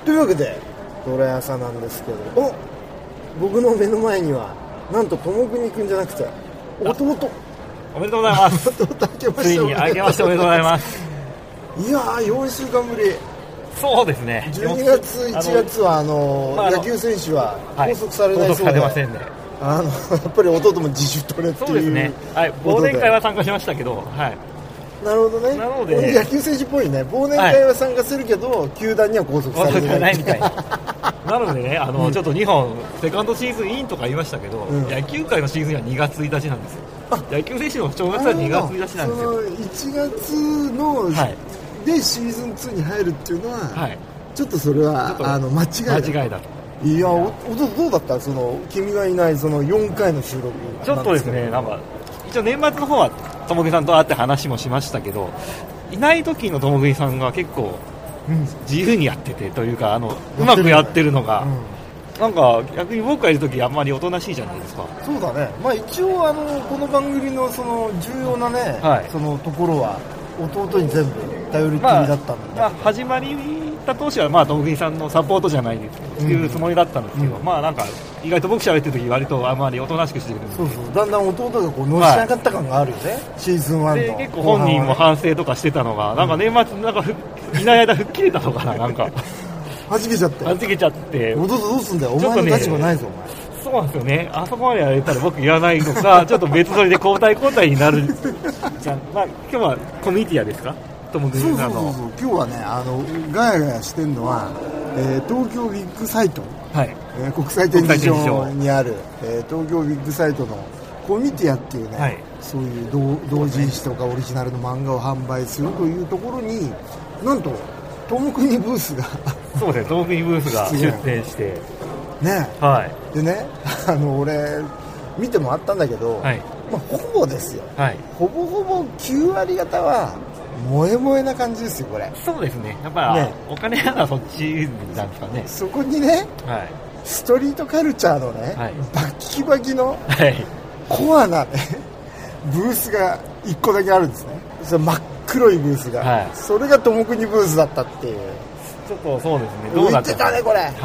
というわけでドラヤサなんですけど、僕の目の前にはなんと友邦くんじゃなくて弟。 おめでとうございます。ついに明けましておめでとうございます。 いやー、4週間ぶり。 そうですね。 12月1月は野球選手は拘束されないそうで、 拘束されませんね。 やっぱり弟も自主トレっていう。 そうですね。はい、忘年会は参加しましたけど、はい。 なるほどね。 なので野球選手っぽいね。忘年会は参加するけど、球団には拘束されてないみたいな。なのでね、ちょっと日本セカンドシーズンインとか言いましたけど、野球界のシーズンは2月1日なんですよ。野球選手の正月は2月1日なんですよ。 1月の、でシーズン2に入るっていうのは、ちょっとそれは間違いだと。いや、弟どうだった？君がいない4回の収録。 ちょっとですね、なんか一応年末の方は友邦さんと会って話もしましたけど、いない時の友邦さんが結構自由にやっててというか、うまくやってるのが、なんか逆に僕がいる時あんまりおとなしいじゃないですか。 そうだね。まあ一応この番組の重要なね、そのところは弟に全部頼りっきりだったんで、 始まりた当初は友邦さんのサポートじゃないですけど、いうつもりだったんですけど、なんか意外と僕喋ってる時割とあんまりおとなしくしてくれるんで、 そうだんだん弟がのし上がった感があるよね、シーズン1の。 で結構本人も反省とかしてたのが、なんか年末なんかいない間吹っ切れたのかな、なんかはじけちゃって。弟どうすんだよ、お前の立場ないぞ、お前。 そうなんですよね。あそこまでやれたら僕いらないのか、ちょっと別撮りで交代になるじゃん。今日はコミュニティアですか？そう。今日はね、ガヤガヤしてるのは、東京ビッグサイト、国際展示場にある、東京ビッグサイトのコミュニティアっていうね、そういう同人誌とかオリジナルの漫画を販売するというところに、なんと友邦ブースがそうですね、友邦ブースが出展してね、でね、俺見てもらったんだけど、ほぼですよ、ほぼほぼ9割方は萌え萌えな感じですよ、これ。 そうですね。やっぱり、お金ならそっちなんですかね。 そこにね、ストリートカルチャーのね、バキバキの、コアなね、ブースが1個だけあるんですね。それ真っ黒いブースが、それが友邦ブースだったっていう。 ちょっとそうですね。 浮いてたね、これ。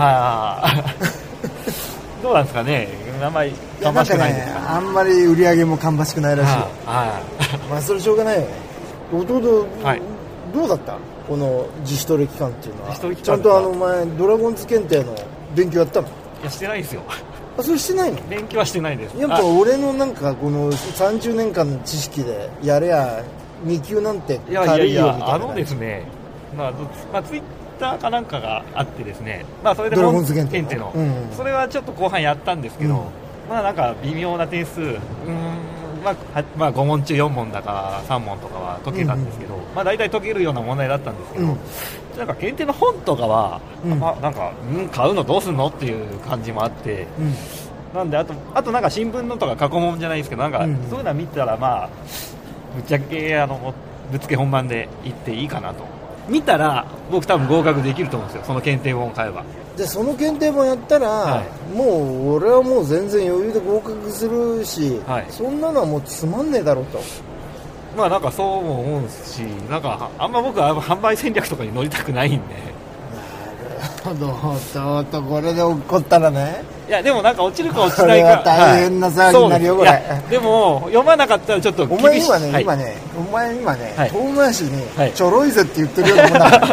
どうなんですかね。あんまり芳しくないですか。 あんまり売り上げも芳しくないらしい。まあそれしょうがないよね。弟、どうだったこの自主トレ期間っていうのは。ちゃんとお前ドラゴンズ検定の勉強やったの？いや、してないですよ。 それしてないの？ 勉強はしてないです。 やっぱ俺のなんかこの30年間の知識でやれや2級なんて軽いよみたいな。 ですね、ツイッターかなんかがあってですね、それでドラゴンズ検定の、それはちょっと後半やったんですけど、なんか微妙な点数、5問中4問だか3問とかは解けたんですけど、大体解けるような問題だったんですけど、なんか検定の本とかは、なんか、買うのどうすんのっていう感じもあって、なんであとなんか新聞のとか過去問じゃないですけど、なんかそういうの見たらぶっちゃけぶっつけ本番で行っていいかなと。見たら僕多分合格できると思うんですよ、その検定本を買えば。 でその検定本やったら、もう俺はもう全然余裕で合格するし、そんなのはもうつまんねえだろうと。 なんかそうも思うし、なんかあんま僕は販売戦略とかに乗りたくないんで。 なるほど、とこれで落っこったらね。 いやでもなんか落ちるか落ちないか、 大変な騒ぎになるよ、これ。 でも読まなかったらちょっと厳しい。 お前今ね、遠回しにちょろいぜって言ってるようなもんだから。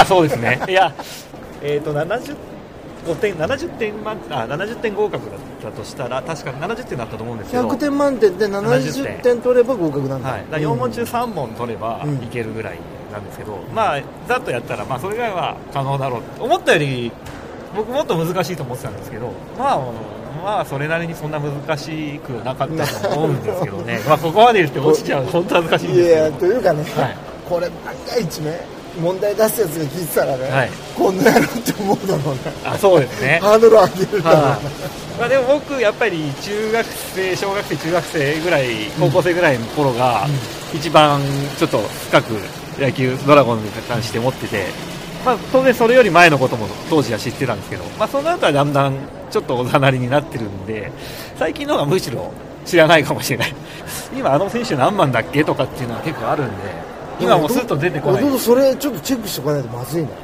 そうですね。いや70点合格だったとしたら確か70点だったと思うんですけど、 100点満点で70点取れば合格なんだ。 4問中3問取ればいけるぐらいなんですけど、ざっとやったらそれぐらいは可能だろうって思ったより僕もっと難しいと思ってたんですけど、それなりにそんな難しくなかったと思うんですけどね。ここまで言って落ちちゃう本当恥ずかしいんですけど。 いやというかね、これ万が一ね問題出すやつが聞いてたらね、こんなやろって思うだろうね。 そうですね。 ハードル上げるだろうね。 でも僕やっぱり中学生、小学生、中学生ぐらい、高校生ぐらいの頃が一番ちょっと深く野球ドラゴンに関して思ってて、当然それより前のことも当時は知ってたんですけど、その後はだんだんちょっとおざなりになってるんで、最近の方がむしろ知らないかもしれない。今選手何番だっけとかっていうのは結構あるんで、今もうスッと出てこない。 それちょっとチェックしておかないとまずいね。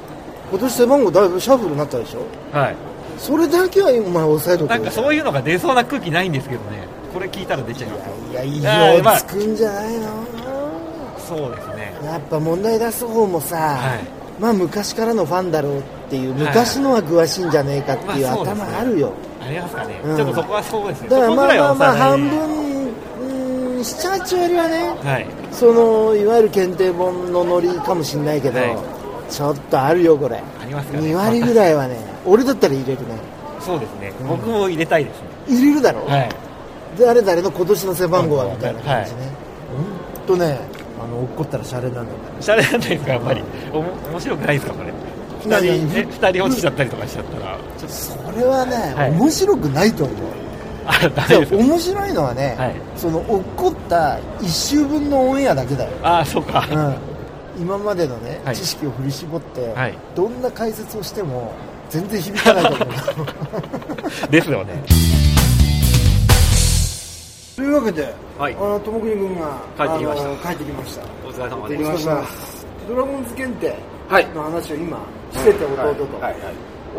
今年背番号だいぶシャッフルになったでしょ。 はい。 それだけはお前抑えとく。 なんかそういうのが出そうな空気ないんですけどね。これ聞いたら出ちゃいますよ。 いや、意表つくんじゃないの。 そうですね。 やっぱ問題出す方もさ、はい、まあ昔からのファンだろうっていう、昔のは詳しいんじゃねえかっていう頭あるよ。 ありますかね、ちょっとそこはそうですね。 だからまあ半分、7、8割はね、はい、そのいわゆる検定本のノリかもしれないけど、はい、ちょっとあるよこれ。 ありますかね。 2割ぐらいはね、俺だったら入れるね。 そうですね、僕も入れたいですね。 入れるだろう、 はい、 誰々の今年の背番号はみたいな感じね。ほんとね、落っこったらシャレなんだよ。 シャレなんですか、やっぱり。面白くないですか、これ。2人落ちちゃったりとかしちゃったら。 それはね、はい、面白くないと思う。面白いのはね、はい、その落っこった1週分のオンエアだけだよ。 ああ、そうか。 今までのね、はい、知識を振り絞って、はい、どんな解説をしても全然響かないと思う。 ですよね。 というわけで、 はい、 友國君が帰ってきました。 帰ってきました。 お疲れ様でした。ドラゴンズ検定の話を今してて、弟と、はいはいはい、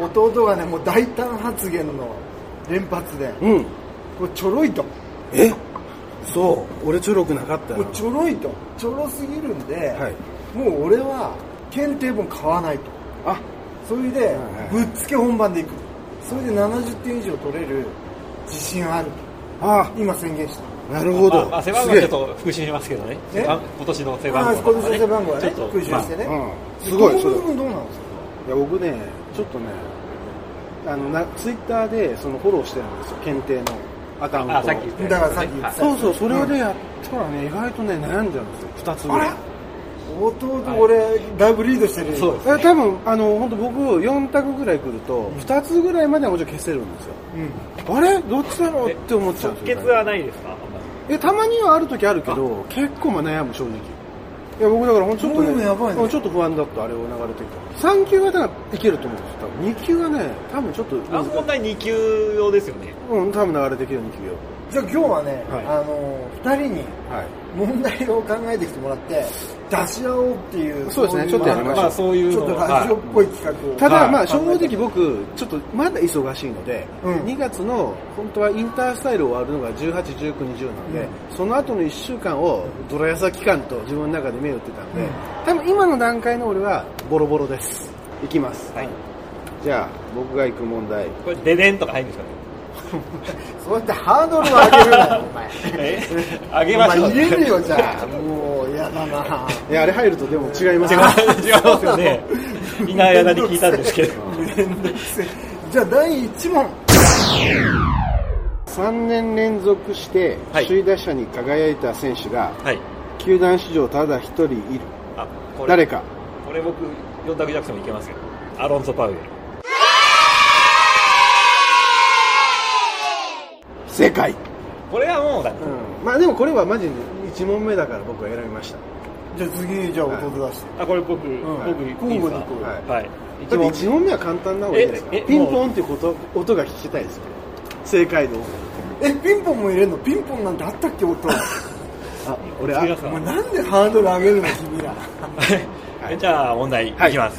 弟がね、もう大胆発言の連発で、これちょろいと。 そう俺ちょろくなかったよ。 ちょろいと、ちょろすぎるんで、はい、もう俺は検定本買わないと。それでぶっつけ本番でいく。それで70点以上取れる自信あると今宣言した。 なるほど。 背番号はちょっと復習しますけどね。今年の背番号、 今年の背番号はね、復習してね。 すごい。 それどうなんですか。 いや僕ね、ちょっとね、ツイッターでそのフォローしてるんですよ、検定のアカウント。 さっき言ってた。 そう、それでやったらね、意外とね、悩んじゃうんですよ、2つぐらい。 弟、俺、だいぶリードしてる。 そうですね。多分、本当僕、4択ぐらい来ると、2つぐらいまではもちろん消せるんですよ。あれどっちだろうって思っちゃうんですよ。 即決はないですか。 たまにはある時あるけど、結構悩む、正直。いや、僕だからちょっとね、ちょっと不安だった、あれを流れてきた。3級はだからいけると思うんですよ、多分。2級はね、多分ちょっと。 問題2級用ですよね。 多分流れてきる2級用。 じゃあ今日はね、2人に問題を考えてきてもらって出し合おうっていう。 そうですね、ちょっとやりましょう。 そういうちょっとラジオっぽい企画を。 ただまあ正直僕ちょっとまだ忙しいので、2月の本当はインタースタイル終わるのが18、19、20なので、その後の1週間をドラヤサ期間と自分の中で目を打ってたので、多分今の段階の俺はボロボロです。いきます。はい。じゃあ僕が行く問題。 これデデンとか入るんですかね。 そうやってハードルを上げるなよ、お前。 上げましょう。 入れるよ、じゃあ。もう、嫌だな。 いや、あれ入るとでも違いますよ。違いますよね。いない間に聞いたんですけど。 じゃあ、第1問。 3年連続して首位打者に輝いた選手が、球団史上ただ1人いる。誰か。 これ僕、4択じゃなくてもいけますよ。アロンソ・パウエル。 正解。 これはもうだって、 まあでもこれはマジで1問目だから僕は選びました。 じゃあ次、じゃあ弟出して。 これ僕いいですか。はい。 だって1問目は簡単な方がいいですか。ピンポンっていう音が聞きたいですよ。正解度。 ピンポンも入れるの。ピンポンなんてあったっけ、音。 俺お前なんでハードル上げるの、君ら。 じゃあ問題いきます。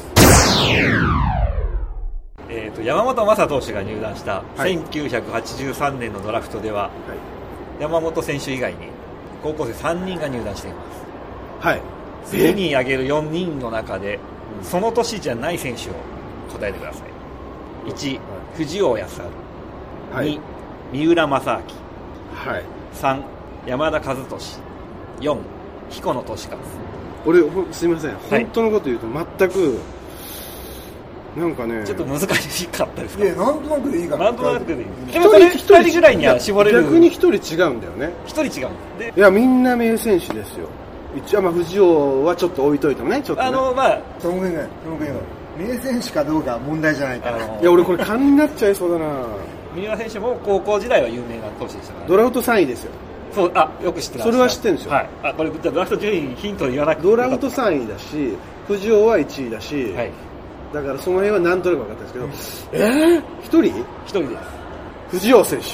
山本昌投手が入団した1983年のドラフトでは、山本選手以外に高校生3人が入団しています。はい。次に挙げる4人の中でその年じゃない選手を答えてください。1、藤尾康晴。2、三浦正明。3、山田和俊。4、彦野俊和。 俺すいません、本当のこと言うと全くなんかね、 ちょっと難しかったですか。 いや、なんとなくでいいから。 なんとなくでいい。でもそれ1人ぐらいには絞れる。 逆に1人違うんだよね。 1人違う。 で、いや、みんな名選手ですよ。一応まあ藤尾はちょっと置いといてもね、ちょっとね。 まあ、トム君名選手かどうかは問題じゃないから。 いや、俺これ勘になっちゃいそうだな。 三浦選手も高校時代は有名な投手でしたから。 ドラフト3位ですよ。 そう、よく知ってます。 それは知ってるんですよ。 はい。これドラフト順位ヒントで言わなくて。 ドラフト3位だし、藤尾は1位だし。はい。だからその辺は何となく分かったんですけど、1人 ?1 人です。 藤尾選手。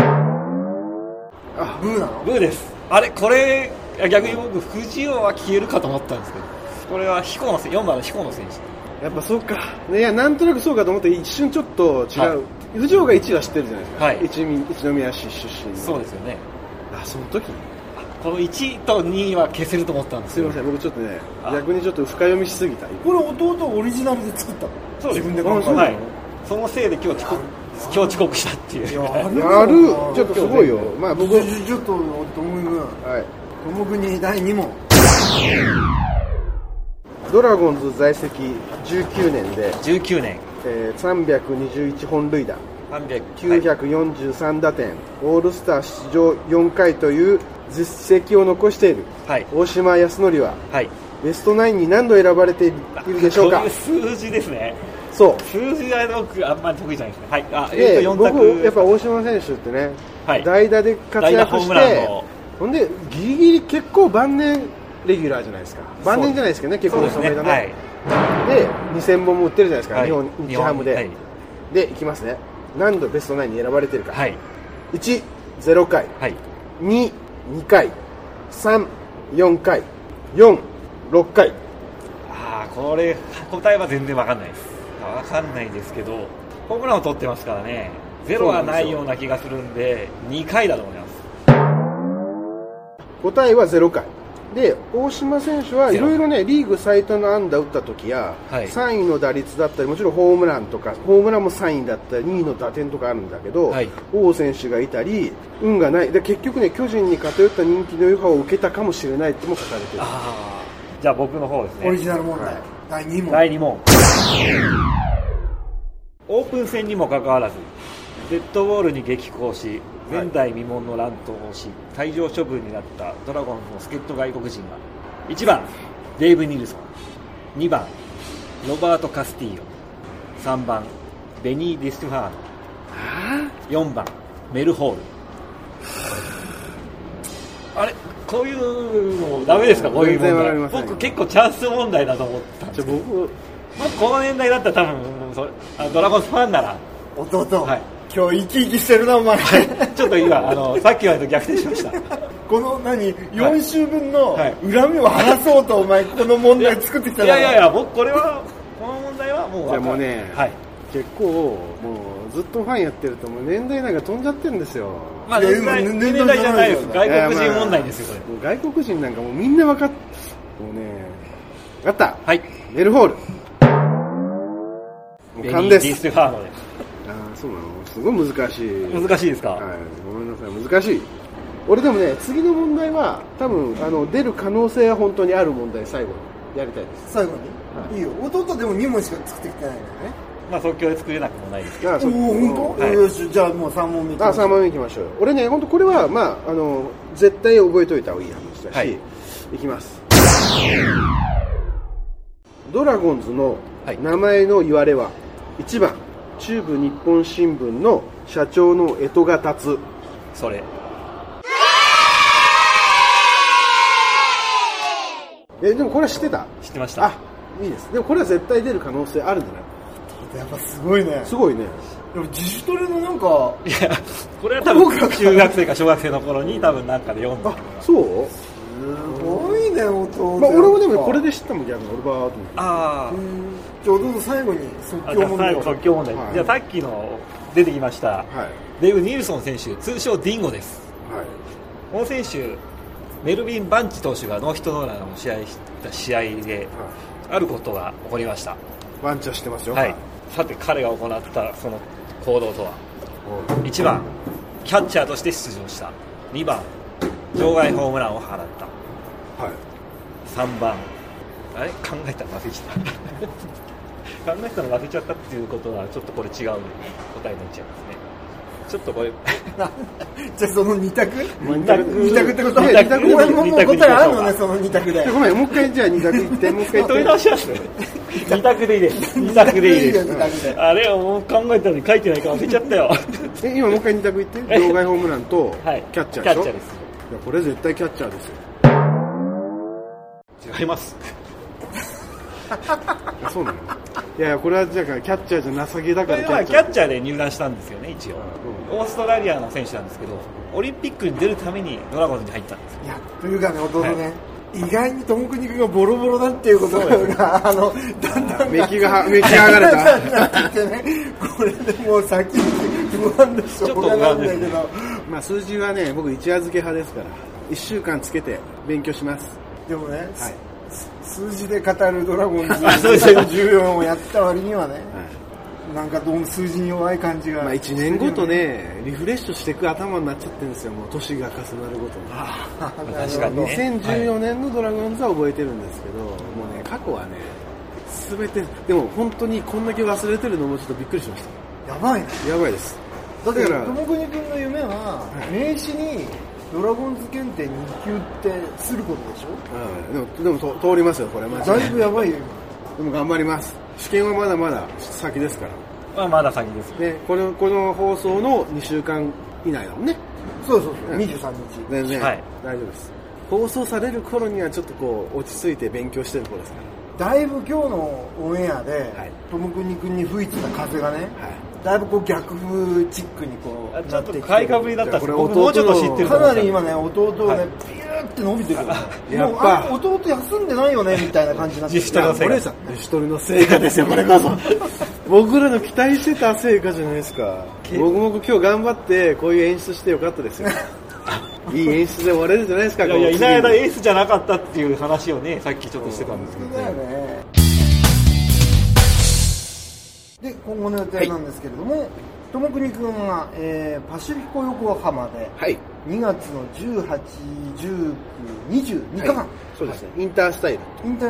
ブーなの？ ブーです。これ逆に僕藤尾は消えるかと思ったんですけど、これは4番の彦野選手。 やっぱそうか。いや、なんとなくそうかと思って一瞬ちょっと違う。藤城が1は知ってるじゃないですか。はい。一宮市出身。 そうですよね。 その時この1と2は消せると思ったんですよ。 すいません、僕ちょっとね、逆にちょっと深読みしすぎた。 これ弟オリジナルで作ったの？ そうです。 自分で考えたの？ はい。そのせいで今日遅刻したっていう。 やるちょっとすごいよ。まあ僕ちょっととも君、はい。とも君第2問。 ドラゴンズ在籍19年で 19年、 321本塁打、943打点、オールスター出場4回という実績を残している、はい、大島康則は、はい、ベストナインに何度選ばれているでしょうか。 そういう数字ですね。 そう数字は僕あんまり得意じゃないですね。はい。 僕やっぱ大島選手ってね、はい、代打で活躍して、ほんでギリギリ結構晩年レギュラーじゃないですか。晩年じゃないですけどね、結構それがね。はい、で2000本も売ってるじゃないですか、はい、日ハムで、はい、でいきますね。何度ベストナインに選ばれてるか、はい、1、0回、はい、2、2回、3、4回、4、6回。 これ答えは全然分かんないです。分かんないですけどホームランを取ってますからね。ゼロはないような気がするんで2回だと思います。 答えは0回で、大島選手はいろいろね、リーグ最多の安打打った時や、はい、3位の打率だったり、もちろんホームランとか、ホームランも3位だったり、2位の打点とかあるんだけど、はい、王選手がいたり、運がないで、結局ね、巨人に偏った人気の余波を受けたかもしれないっても書かれてる。 じゃあ僕の方ですね。 オリジナル問題、はい、第2問。 第2問。オープン戦にもかかわらず、デッドボールに激高し、前代未聞の乱闘をし、退場処分になったドラゴンズの助っ人外国人は、1番デイブ・ニルソン、2番ロバート・カスティーヨ、3番ベニー・ディスティファーノ、4番メルホール。あれ、こういうのダメですか？こういう問題。僕結構チャンス問題だと思ったんですけど、僕この年代だったら多分ドラゴンズファンなら弟、はい、今日生き生きしてるなお前ちょっと今さっきまでと逆転しましたこの4週分の恨みを晴らそうとお前この問題作ってきたら。 いや僕この問題はもうじゃあもうね、はい、結構もうずっとファンやってるともう年代なんか飛んじゃってるんですよ。 まあ年代じゃないです。外国人問題ですよ、これ。外国人なんかもうみんな分かってもうね、分かった。 はい。 メルホール。 勘です。ディスティファーノです。 そうなの。すごい難しい。 難しいですか？ はい。ごめんなさい。難しい。俺でもね、次の問題は多分出る可能性は本当にある問題最後にやりたいです。 最後に？はい、いいよ。弟でも2問しか作ってきてないんだよね。 まあ即興で作れなくもないですけど。 本当？よし、じゃあもう3問目いきましょう。 3問目いきましょう。俺ね、本当これはまあ絶対覚えておいた方がいい話だし、はい、いきます。ドラゴンズの名前の言われは、1番中部日本新聞の社長の干支が立つ。 それ。 でもこれは知ってた？ 知ってました。 いいです。でもこれは絶対出る可能性あるんじゃない？ やっぱすごいね。 すごいね。 でも自主トレのなんか、 いや、これは多分中学生か小学生の頃に多分なんかで読んだ。 そう？ すごいね、弟。 まあ俺もでもこれで知ったもん、逆に俺バーと思って。 じゃあどうぞ最後に即興問題。 即興問題。じゃあさっきの出てきました、デイブ・ニルソン選手、通称ディンゴです。この選手、メルビン・バンチ投手がノーヒットノーランを試合した試合で、あることが起こりました。 バンチは知ってますよ。 はい。さて彼が行ったその行動とは、1番キャッチャーとして出場した、2番場外ホームランを放った、はい、3番あれ考えたの忘れちゃった考えたの忘れちゃったっていうことはちょっとこれ違う答えになっちゃいますね。ちょっとこれじゃあその2択ってことは2択も答えあるのね、その2択で。 ごめん、もう一回じゃあ2択言ってもう一回取り直します2択でいいです。2択でいいです。あれをもう考えたのに書いてないから忘れちゃったよ今もう一回2択言って。場外ホームランとキャッチャーでしょ。キャッチャーです。いやこれ絶対キャッチャーですよ。 違いますそうなの？いやこれはじゃあキャッチャーじゃ情けだからキャッチャーで入団したんですよね一応、オーストラリアの選手なんですけど、オリンピックに出るためにドラゴンズに入ったんですよ。 いやというかね弟ね、 意外にトモクニ君がボロボロだっていうことがだんだんメキが剥がれたってね、これでもう先に不安でしょうがないんだけど、 まあ数字はね、僕一夜漬け派ですから1週間つけて勉強します。 でもね、はい、数字で語るドラゴンズ2014をやった割にはね、なんかどうも数字に弱い感じが、 まあ、1年ごとねリフレッシュしていく頭になっちゃってるんですよ。もう年が重なるごとに。 確かに、ね、 2014年のドラゴンズは覚えてるんですけど、もうね過去はね全て、でも本当にこんだけ忘れてるのもちょっとびっくりしました。 やばいね。 やばいです。 だからトモクニ君の夢は、名刺にドラゴンズ検定2級ってすることでしょ。 でも通りますよこれ。 だいぶやばいよ。 でも頑張ります。試験はまだまだ先ですから。 まだ先です。 でこの放送の2週間以内だもんね。 そう、23日。 全然、 はい、 大丈夫です。放送される頃にはちょっとこう落ち着いて勉強してる頃ですから。 だいぶ今日のオンエアで、トモクニ君に吹いてた風がね、だいぶこう逆風チックにこうちょっと買いかぶりだったんですけど、僕もうちょっと知ってるかなり今ね、弟をね、ピューって伸びてるよね。 やっぱもう弟休んでないよねみたいな感じになってる。 自主トレの成果ですよこれこそ。僕らの期待してた成果じゃないですか。僕も今日頑張ってこういう演出してよかったですよ。いい演出で終われるじゃないですか。 いやいない間エースじゃなかったっていう話をね、さっきちょっとしてたんですけどね。 で今後の予定なんですけれども、トモクニ君は、パシフィコ横浜で2月の18、19、20、3日間、 そうですね、インタースタイルっていうね、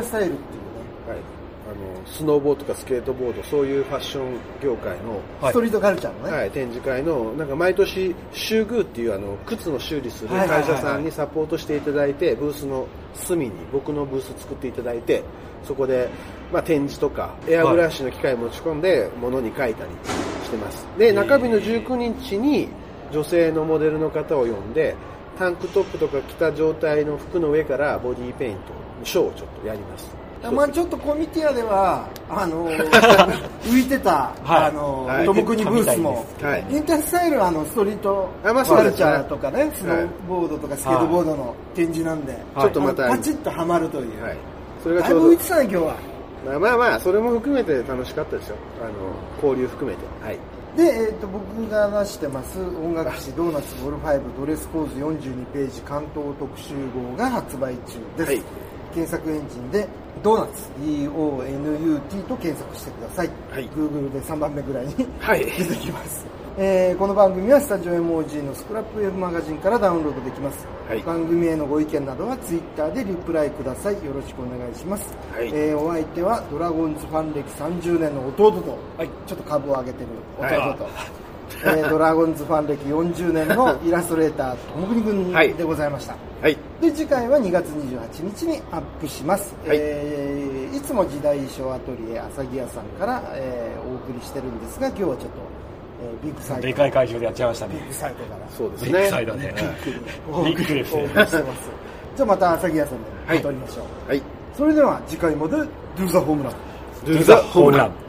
スノーボードとかスケートボード、そういうファッション業界のストリートカルチャーのね、 展示会のなんか毎年シューグーっていう靴の修理する会社さんにサポートしていただいて、ブースの隅に僕のブース作っていただいて、そこで展示とかエアブラシの機械持ち込んで物に書いたりしてます。で中日の19日に女性のモデルの方を呼んで、タンクトップとか着た状態の服の上からボディーペイントのショーをちょっとやります。 ちょっとコミティアでは浮いてたトモクニブースも、インタースタイルはストリートカルチャーとかね、スノーボードとかスケートボードの展示なんで、 ちょっとまたパチッとハマるという、 それがだいぶ浮いてたね今日は。 まあそれも含めて楽しかったですよ。交流含めて。 で、僕が出してます音楽誌ドーナツボル5ドレスコーズ42ページ関東特集号が発売中です。検索エンジンでドーナツ DONUT と検索してください。Google で3番目ぐらいに出てきます。この番組はスタジオ MOG のスクラップウェブマガジンからダウンロードできます。番組へのご意見などは Twitter でリプライください。よろしくお願いします。お相手はドラゴンズファン歴30年の弟と、ちょっと株を上げてる弟と、ドラゴンズファン歴40年のイラストレータートモクニ君でございました。で次回は2月28日にアップします。いつも時代衣装アトリエ朝木屋さんから、お送りしてるんですが、今日はちょっとビッグサイト、 でかい会場でやっちゃいましたね。 ビッグサイトから、 そうですね、 ビッグサイトね、ビッグですね。 じゃあまた朝木屋さんで撮りましょう。それでは次回まで Do the Home Run。 Do the Home Run。